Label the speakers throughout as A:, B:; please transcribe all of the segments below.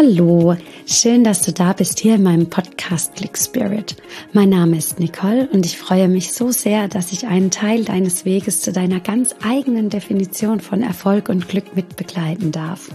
A: Hallo, schön, dass du da bist hier in meinem Podcast Click Spirit. Mein Name ist Nicole und ich freue mich so sehr, dass ich einen Teil deines Weges zu deiner ganz eigenen Definition von Erfolg und Glück mit begleiten darf.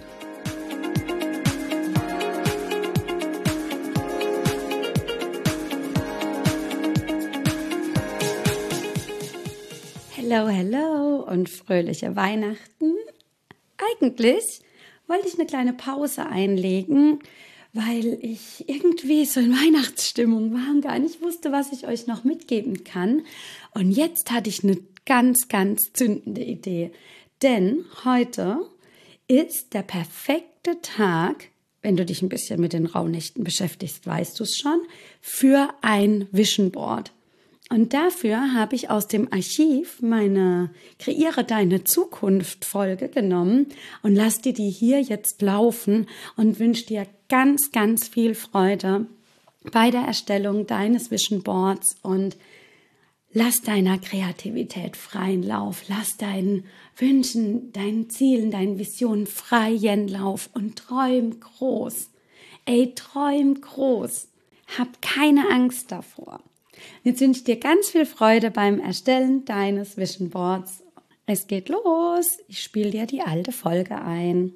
A: Hallo und fröhliche Weihnachten. Eigentlich wollte ich eine kleine Pause einlegen, weil ich irgendwie so in Weihnachtsstimmung war und gar nicht wusste, was ich euch noch mitgeben kann. Und jetzt hatte ich eine ganz zündende Idee. Denn heute ist der perfekte Tag, wenn du dich ein bisschen mit den Rauhnächten beschäftigst, weißt du es schon, für ein Vision Board. Und dafür habe ich aus dem Archiv meine Kreiere deine Zukunft Folge genommen und lass dir die hier jetzt laufen und wünsche dir ganz viel Freude bei der Erstellung deines Vision Boards und lass deiner Kreativität freien Lauf, lass deinen Wünschen, deinen Zielen, deinen Visionen freien Lauf und träum groß. Träum groß. Hab keine Angst davor. Jetzt wünsche ich dir ganz viel Freude beim Erstellen deines Vision Boards. Es geht los. Ich spiele dir die alte Folge ein.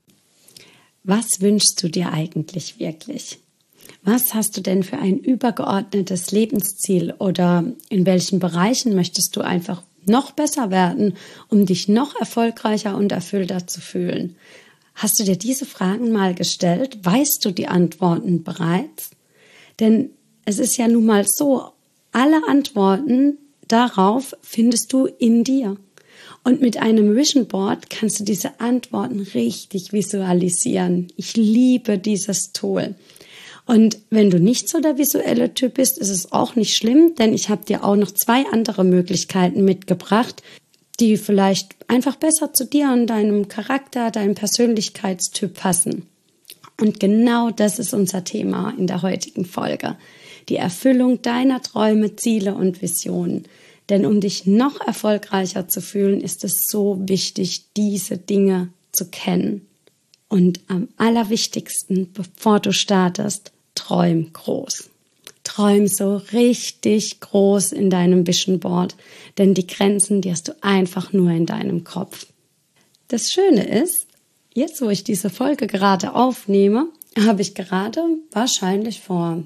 A: Was wünschst du dir eigentlich wirklich? Was hast du denn für ein übergeordnetes Lebensziel oder in welchen Bereichen möchtest du einfach noch besser werden, um dich noch erfolgreicher und erfüllter zu fühlen? Hast du dir diese Fragen mal gestellt? Weißt du die Antworten bereits? Denn es ist ja nun mal so, alle Antworten darauf findest du in dir. Und mit einem Vision Board kannst du diese Antworten richtig visualisieren. Ich liebe dieses Tool. Und wenn du nicht so der visuelle Typ bist, ist es auch nicht schlimm, denn ich habe dir auch noch 2 andere Möglichkeiten mitgebracht, die vielleicht einfach besser zu dir und deinem Charakter, deinem Persönlichkeitstyp passen. Und genau das ist unser Thema in der heutigen Folge. Die Erfüllung deiner Träume, Ziele und Visionen. Denn um dich noch erfolgreicher zu fühlen, ist es so wichtig, diese Dinge zu kennen. Und am allerwichtigsten, bevor du startest, träum groß. Träum so richtig groß in deinem Vision Board, denn die Grenzen, die hast du einfach nur in deinem Kopf. Das Schöne ist, jetzt wo ich diese Folge gerade aufnehme, habe ich gerade wahrscheinlich vor,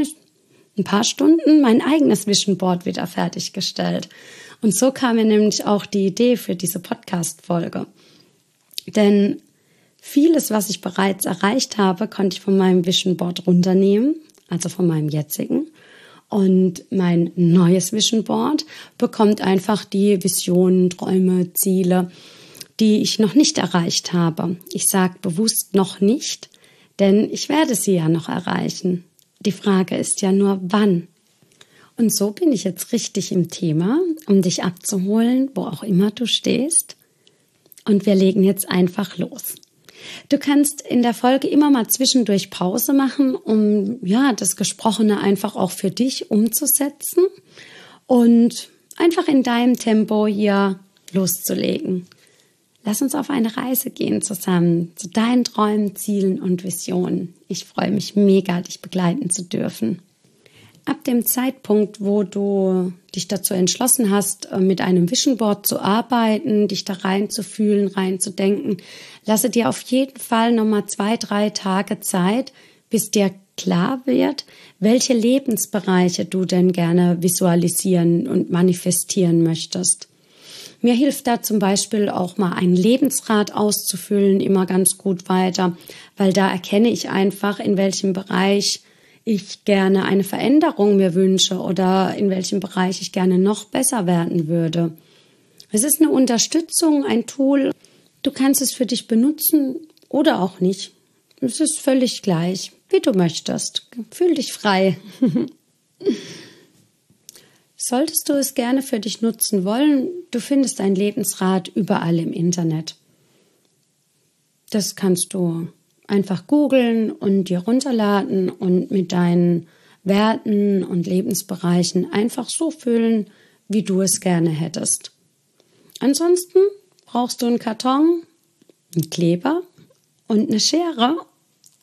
A: ein paar Stunden mein eigenes Vision Board wieder fertiggestellt. Und so kam mir nämlich auch die Idee für diese Podcast-Folge. Denn vieles, was ich bereits erreicht habe, konnte ich von meinem Vision Board runternehmen, also von meinem jetzigen. Und mein neues Vision Board bekommt einfach die Visionen, Träume, Ziele, die ich noch nicht erreicht habe. Ich sage bewusst noch nicht, denn ich werde sie ja noch erreichen. Die Frage ist ja nur, wann. Und so bin ich jetzt richtig im Thema, um dich abzuholen, wo auch immer du stehst. Und wir legen jetzt einfach los. Du kannst in der Folge immer mal zwischendurch Pause machen, um das Gesprochene einfach auch für dich umzusetzen und einfach in deinem Tempo hier loszulegen. Lass uns auf eine Reise gehen zusammen zu deinen Träumen, Zielen und Visionen. Ich freue mich mega, dich begleiten zu dürfen. Ab dem Zeitpunkt, wo du dich dazu entschlossen hast, mit einem Vision Board zu arbeiten, dich da reinzufühlen, reinzudenken, lasse dir auf jeden Fall nochmal 2-3 Tage Zeit, bis dir klar wird, welche Lebensbereiche du denn gerne visualisieren und manifestieren möchtest. Mir hilft da zum Beispiel auch mal ein Lebensrad auszufüllen immer ganz gut weiter, weil da erkenne ich einfach, in welchem Bereich ich gerne eine Veränderung mir wünsche oder in welchem Bereich ich gerne noch besser werden würde. Es ist eine Unterstützung, ein Tool. Du kannst es für dich benutzen oder auch nicht. Es ist völlig gleich, wie du möchtest. Fühl dich frei. Solltest du es gerne für dich nutzen wollen, du findest ein Lebensrad überall im Internet. Das kannst du einfach googeln und dir runterladen und mit deinen Werten und Lebensbereichen einfach so füllen, wie du es gerne hättest. Ansonsten brauchst du einen Karton, einen Kleber und eine Schere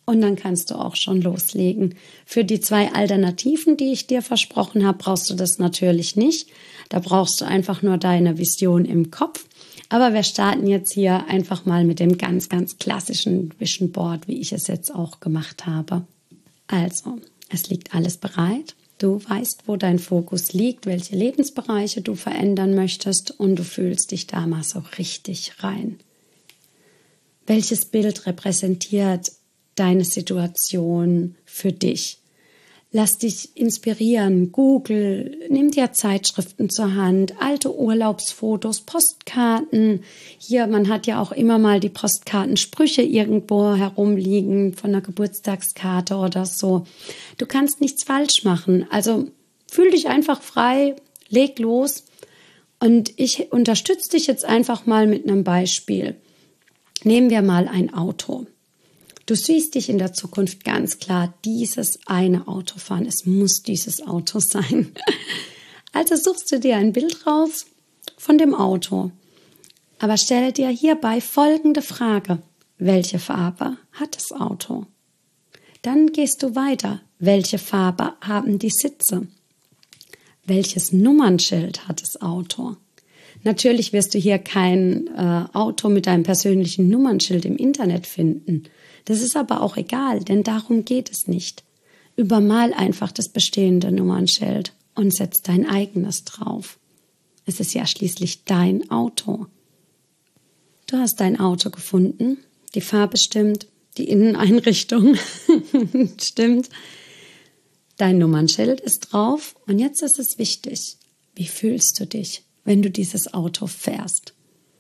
A: und dann kannst du auch schon loslegen. Für die 2 Alternativen, die ich dir versprochen habe, brauchst du das natürlich nicht. Da brauchst du einfach nur deine Vision im Kopf. Aber wir starten jetzt hier einfach mal mit dem ganz, ganz klassischen Vision Board, wie ich es jetzt auch gemacht habe. Also, es liegt alles bereit. Du weißt, wo dein Fokus liegt, welche Lebensbereiche du verändern möchtest und du fühlst dich da mal so richtig rein. Welches Bild repräsentiert deine Situation für dich? Lass dich inspirieren, Google, nimm dir Zeitschriften zur Hand, alte Urlaubsfotos, Postkarten. Hier, man hat ja auch immer mal die Postkartensprüche irgendwo herumliegen von einer Geburtstagskarte oder so. Du kannst nichts falsch machen. Also fühl dich einfach frei, leg los. Und ich unterstütze dich jetzt einfach mal mit einem Beispiel. Nehmen wir mal ein Auto. Du siehst dich in der Zukunft ganz klar dieses eine Auto fahren. Es muss dieses Auto sein. Also suchst du dir ein Bild raus von dem Auto. Aber stelle dir hierbei folgende Frage. Welche Farbe hat das Auto? Dann gehst du weiter. Welche Farbe haben die Sitze? Welches Nummernschild hat das Auto? Natürlich wirst du hier kein Auto mit deinem persönlichen Nummernschild im Internet finden. Das ist aber auch egal, denn darum geht es nicht. Übermal einfach das bestehende Nummernschild und setz dein eigenes drauf. Es ist ja schließlich dein Auto. Du hast dein Auto gefunden, die Farbe stimmt, die Inneneinrichtung stimmt, dein Nummernschild ist drauf und jetzt ist es wichtig, wie fühlst du dich, wenn du dieses Auto fährst?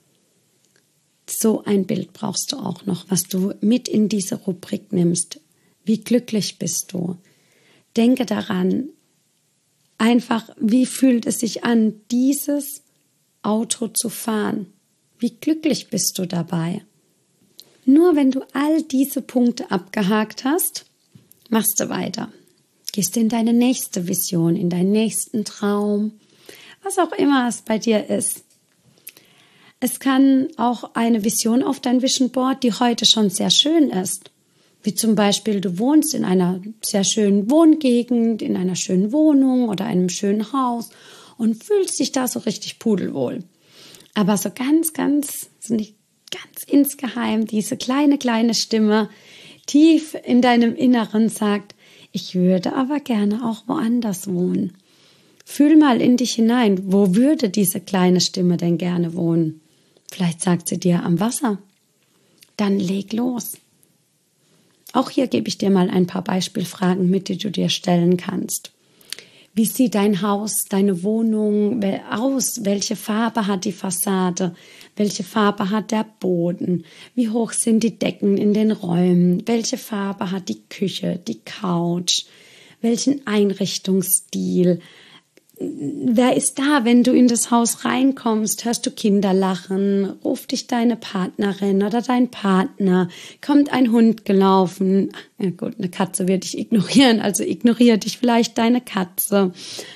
A: So ein Bild brauchst du auch noch, was du mit in diese Rubrik nimmst. Wie glücklich bist du? Denke daran, einfach, wie fühlt es sich an, dieses Auto zu fahren? Wie glücklich bist du dabei? Nur wenn du all diese Punkte abgehakt hast, machst du weiter. Gehst in deine nächste Vision, in deinen nächsten Traum, was auch immer es bei dir ist. Es kann auch eine Vision auf dein Vision Board, die heute schon sehr schön ist. Wie zum Beispiel, du wohnst in einer sehr schönen Wohngegend, in einer schönen Wohnung oder einem schönen Haus und fühlst dich da so richtig pudelwohl. Aber so ganz insgeheim diese kleine Stimme tief in deinem Inneren sagt, ich würde aber gerne auch woanders wohnen. Fühl mal in dich hinein, wo würde diese kleine Stimme denn gerne wohnen? Vielleicht sagt sie dir am Wasser. Dann leg los. Auch hier gebe ich dir mal ein paar Beispielfragen mit, die du dir stellen kannst. Wie sieht dein Haus, deine Wohnung aus? Welche Farbe hat die Fassade? Welche Farbe hat der Boden? Wie hoch sind die Decken in den Räumen? Welche Farbe hat die Küche, die Couch? Welchen Einrichtungsstil? Wer ist da, wenn du in das Haus reinkommst? Hörst du Kinder lachen? Ruft dich deine Partnerin oder dein Partner? Kommt ein Hund gelaufen? Ja gut, eine Katze wird dich ignorieren, also ignoriert dich vielleicht deine Katze.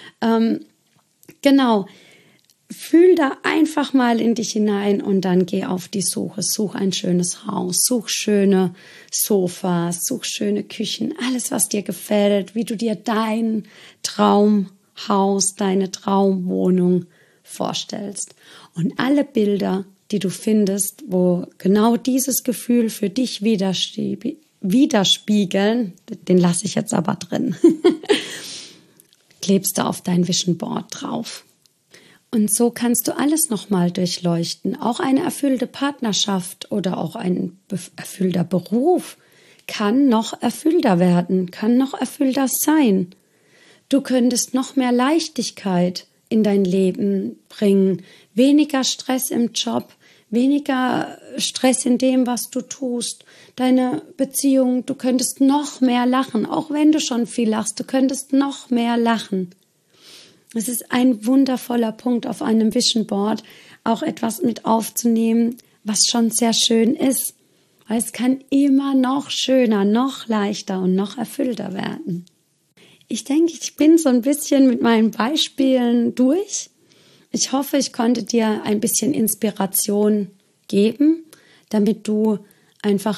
A: Genau, fühl da einfach mal in dich hinein und dann geh auf die Suche. Such ein schönes Haus, such schöne Sofas, such schöne Küchen, alles, was dir gefällt, wie du dir dein Traumhaus, deine Traumwohnung vorstellst. Und alle Bilder, die du findest, wo genau dieses Gefühl für dich widerspiegeln, den lasse ich jetzt aber drin, klebst du auf dein Vision Board drauf. Und so kannst du alles nochmal durchleuchten. Auch eine erfüllte Partnerschaft oder auch ein erfüllter Beruf kann noch erfüllter werden, kann noch erfüllter sein. Du könntest noch mehr Leichtigkeit in dein Leben bringen, weniger Stress im Job, weniger Stress in dem, was du tust, deine Beziehung, du könntest noch mehr lachen, auch wenn du schon viel lachst, du könntest noch mehr lachen. Es ist ein wundervoller Punkt auf einem Vision Board, auch etwas mit aufzunehmen, was schon sehr schön ist, weil es kann immer noch schöner, noch leichter und noch erfüllter werden. Ich denke, ich bin so ein bisschen mit meinen Beispielen durch. Ich hoffe, ich konnte dir ein bisschen Inspiration geben, damit du einfach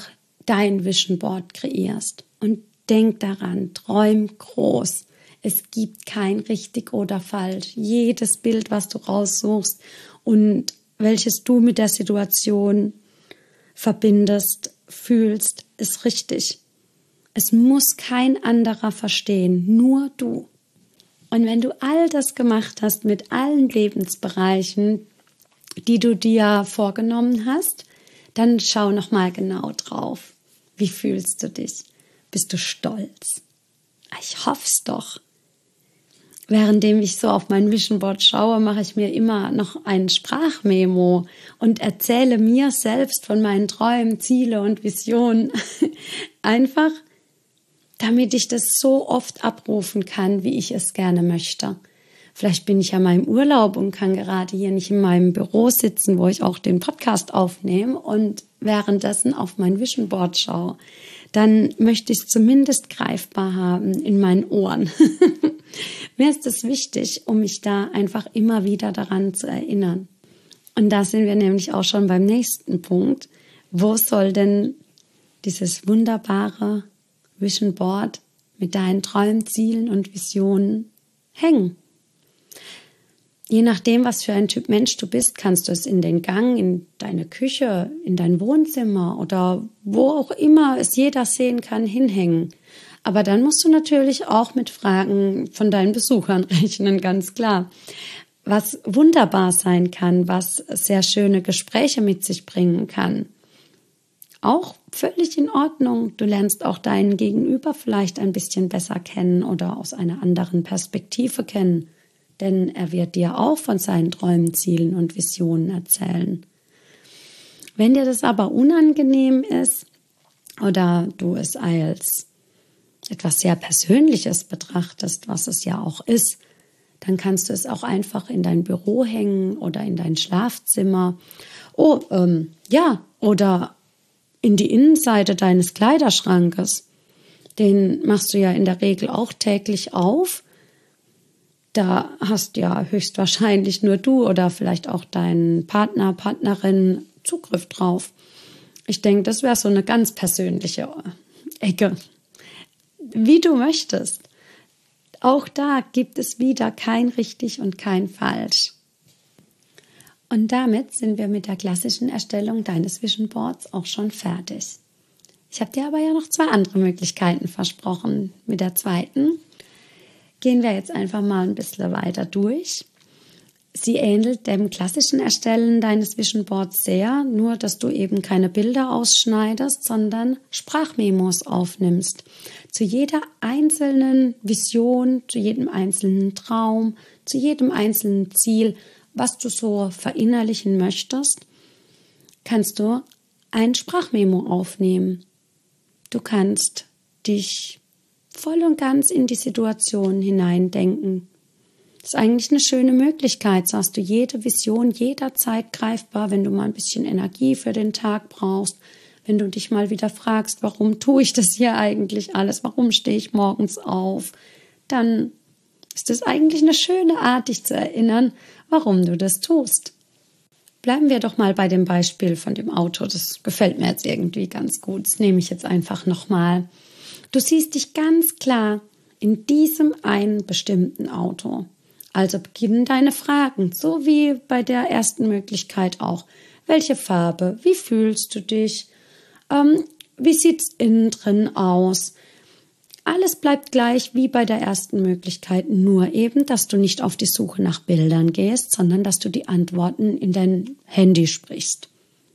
A: dein Vision Board kreierst. Und denk daran, träum groß. Es gibt kein richtig oder falsch. Jedes Bild, was du raussuchst und welches du mit der Situation verbindest, fühlst, ist richtig. Es muss kein anderer verstehen, nur du. Und wenn du all das gemacht hast mit allen Lebensbereichen, die du dir vorgenommen hast, dann schau nochmal genau drauf. Wie fühlst du dich? Bist du stolz? Ich hoffe es doch. Währenddem ich so auf mein Vision Board schaue, mache ich mir immer noch ein Sprachmemo und erzähle mir selbst von meinen Träumen, Ziele und Visionen. Einfach, damit ich das so oft abrufen kann, wie ich es gerne möchte. Vielleicht bin ich ja mal im Urlaub und kann gerade hier nicht in meinem Büro sitzen, wo ich auch den Podcast aufnehme und währenddessen auf mein Vision Board schaue. Dann möchte ich es zumindest greifbar haben in meinen Ohren. Mir ist es wichtig, um mich da einfach immer wieder daran zu erinnern. Und da sind wir nämlich auch schon beim nächsten Punkt. Wo soll denn dieses wunderbare Vision Board mit deinen Träumen, Zielen und Visionen hängen? Je nachdem, was für ein Typ Mensch du bist, kannst du es in den Gang, in deine Küche, in dein Wohnzimmer oder wo auch immer es jeder sehen kann, hinhängen. Aber dann musst du natürlich auch mit Fragen von deinen Besuchern rechnen, ganz klar. Was wunderbar sein kann, was sehr schöne Gespräche mit sich bringen kann. Auch völlig in Ordnung. Du lernst auch deinen Gegenüber vielleicht ein bisschen besser kennen oder aus einer anderen Perspektive kennen. Denn er wird dir auch von seinen Träumen, Zielen und Visionen erzählen. Wenn dir das aber unangenehm ist oder du es als etwas sehr Persönliches betrachtest, was es ja auch ist, dann kannst du es auch einfach in dein Büro hängen oder in dein Schlafzimmer. Oder in die Innenseite deines Kleiderschrankes. Den machst du ja in der Regel auch täglich auf. Da hast ja höchstwahrscheinlich nur du oder vielleicht auch dein Partner, Partnerin Zugriff drauf. Ich denke, das wäre so eine ganz persönliche Ecke. Wie du möchtest. Auch da gibt es wieder kein richtig und kein falsch. Und damit sind wir mit der klassischen Erstellung deines Vision Boards auch schon fertig. Ich habe dir aber ja noch 2 andere Möglichkeiten versprochen. Mit der zweiten gehen wir jetzt einfach mal ein bisschen weiter durch. Sie ähnelt dem klassischen Erstellen deines Vision Boards sehr, nur dass du eben keine Bilder ausschneidest, sondern Sprachmemos aufnimmst. Zu jeder einzelnen Vision, zu jedem einzelnen Traum, zu jedem einzelnen Ziel, was du so verinnerlichen möchtest, kannst du ein Sprachmemo aufnehmen. Du kannst dich voll und ganz in die Situation hineindenken. Das ist eigentlich eine schöne Möglichkeit, so hast du jede Vision jederzeit greifbar, wenn du mal ein bisschen Energie für den Tag brauchst, wenn du dich mal wieder fragst, warum tue ich das hier eigentlich alles, warum stehe ich morgens auf, dann ist das eigentlich eine schöne Art, dich zu erinnern, warum du das tust. Bleiben wir doch mal bei dem Beispiel von dem Auto, das gefällt mir jetzt irgendwie ganz gut, das nehme ich jetzt einfach nochmal. Du siehst dich ganz klar in diesem einen bestimmten Auto. Also beginnen deine Fragen, so wie bei der ersten Möglichkeit auch. Welche Farbe? Wie fühlst du dich? Wie sieht es innen drin aus? Alles bleibt gleich wie bei der ersten Möglichkeit, nur eben, dass du nicht auf die Suche nach Bildern gehst, sondern dass du die Antworten in dein Handy sprichst.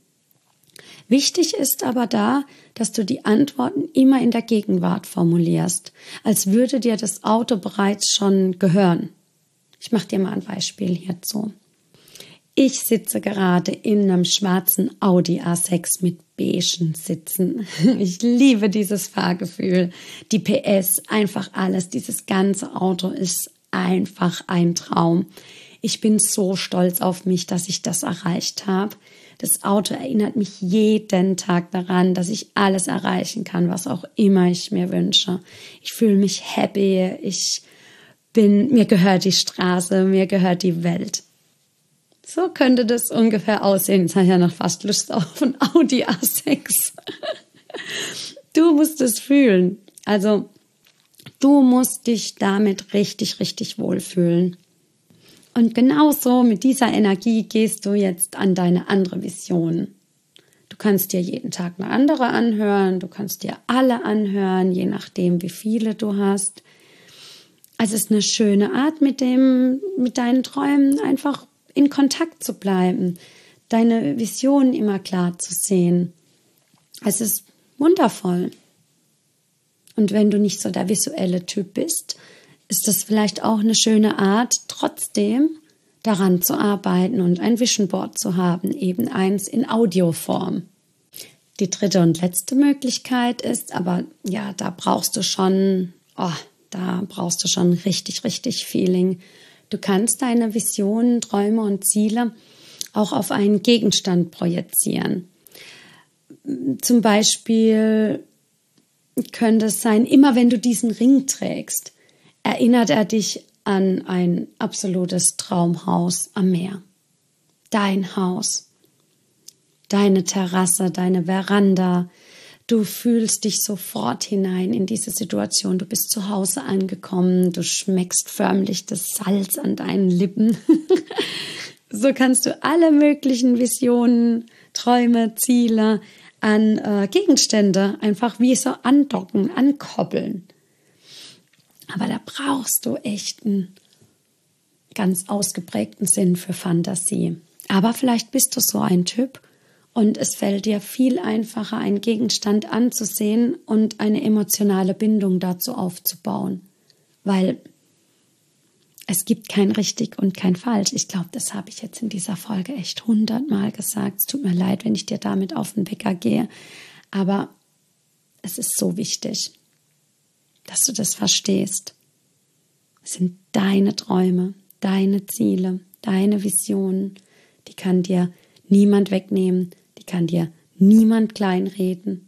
A: Wichtig ist aber da, dass du die Antworten immer in der Gegenwart formulierst, als würde dir das Auto bereits schon gehören. Ich mache dir mal ein Beispiel hierzu. Ich sitze gerade in einem schwarzen Audi A6 mit beigen Sitzen. Ich liebe dieses Fahrgefühl, die PS, einfach alles. Dieses ganze Auto ist einfach ein Traum. Ich bin so stolz auf mich, dass ich das erreicht habe. Das Auto erinnert mich jeden Tag daran, dass ich alles erreichen kann, was auch immer ich mir wünsche. Ich fühle mich happy, mir gehört die Straße, mir gehört die Welt. So könnte das ungefähr aussehen. Jetzt habe ich ja noch fast Lust auf ein Audi A6. Du musst es fühlen. Also du musst dich damit richtig, richtig wohlfühlen. Und genauso mit dieser Energie gehst du jetzt an deine andere Vision. Du kannst dir jeden Tag eine andere anhören, du kannst dir alle anhören, je nachdem, wie viele du hast. Also es ist eine schöne Art, mit deinen Träumen einfach in Kontakt zu bleiben, deine Visionen immer klar zu sehen. Es ist wundervoll. Und wenn du nicht so der visuelle Typ bist, ist das vielleicht auch eine schöne Art, trotzdem daran zu arbeiten und ein Vision Board zu haben, eben eins in Audioform. Die dritte und letzte Möglichkeit ist, aber ja, da brauchst du schon richtig, richtig Feeling. Du kannst deine Visionen, Träume und Ziele auch auf einen Gegenstand projizieren. Zum Beispiel könnte es sein, immer wenn du diesen Ring trägst, erinnert er dich an ein absolutes Traumhaus am Meer. Dein Haus, deine Terrasse, deine Veranda. Du fühlst dich sofort hinein in diese Situation. Du bist zu Hause angekommen. Du schmeckst förmlich das Salz an deinen Lippen. So kannst du alle möglichen Visionen, Träume, Ziele an Gegenstände einfach wie so andocken, ankoppeln. Aber da brauchst du echt einen ganz ausgeprägten Sinn für Fantasie. Aber vielleicht bist du so ein Typ und es fällt dir viel einfacher, einen Gegenstand anzusehen und eine emotionale Bindung dazu aufzubauen. Weil es gibt kein richtig und kein falsch. Ich glaube, das habe ich jetzt in dieser Folge echt 100-mal gesagt. Es tut mir leid, wenn ich dir damit auf den Wecker gehe. Aber es ist so wichtig, dass du das verstehst. Es sind deine Träume, deine Ziele, deine Visionen. Die kann dir niemand wegnehmen, die kann dir niemand kleinreden.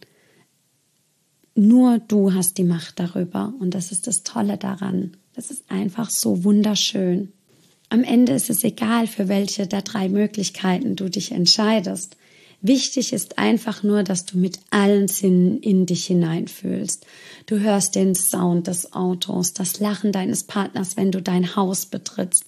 A: Nur du hast die Macht darüber und das ist das Tolle daran. Das ist einfach so wunderschön. Am Ende ist es egal, für welche der 3 Möglichkeiten du dich entscheidest. Wichtig ist einfach nur, dass du mit allen Sinnen in dich hineinfühlst. Du hörst den Sound des Autos, das Lachen deines Partners, wenn du dein Haus betrittst.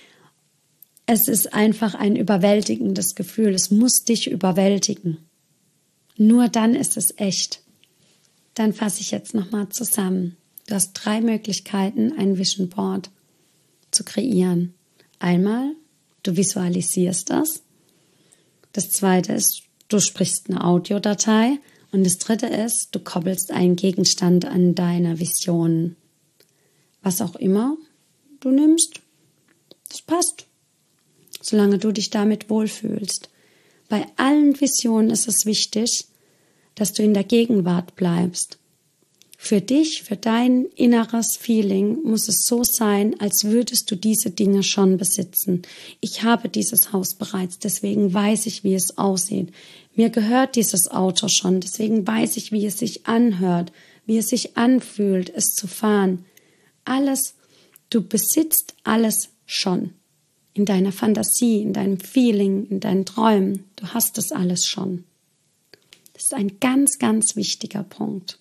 A: Es ist einfach ein überwältigendes Gefühl. Es muss dich überwältigen. Nur dann ist es echt. Dann fasse ich jetzt nochmal zusammen. Du hast 3 Möglichkeiten, ein Vision Board zu kreieren. Einmal, du visualisierst das. Das zweite ist, du sprichst eine Audiodatei. Und das dritte ist, du koppelst einen Gegenstand an deine Visionen. Was auch immer du nimmst, das passt. Solange du dich damit wohlfühlst. Bei allen Visionen ist es wichtig, dass du in der Gegenwart bleibst. Für dich, für dein inneres Feeling muss es so sein, als würdest du diese Dinge schon besitzen. Ich habe dieses Haus bereits, deswegen weiß ich, wie es aussieht. Mir gehört dieses Auto schon, deswegen weiß ich, wie es sich anhört, wie es sich anfühlt, es zu fahren. Alles, du besitzt alles schon. In deiner Fantasie, in deinem Feeling, in deinen Träumen. Du hast das alles schon. Das ist ein ganz, ganz wichtiger Punkt.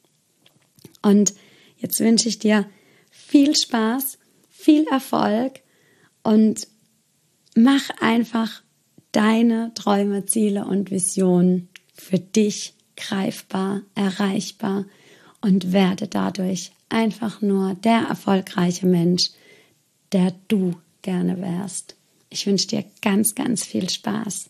A: Und jetzt wünsche ich dir viel Spaß, viel Erfolg und mach einfach deine Träume, Ziele und Visionen für dich greifbar, erreichbar und werde dadurch einfach nur der erfolgreiche Mensch, der du gerne wärst. Ich wünsche dir ganz, ganz viel Spaß.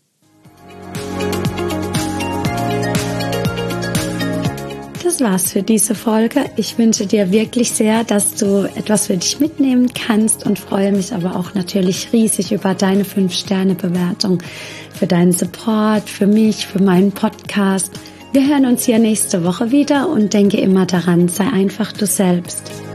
A: Das war's für diese Folge. Ich wünsche dir wirklich sehr, dass du etwas für dich mitnehmen kannst und freue mich aber auch natürlich riesig über deine 5-Sterne-Bewertung, für deinen Support, für mich, für meinen Podcast. Wir hören uns hier nächste Woche wieder und denke immer daran, sei einfach du selbst.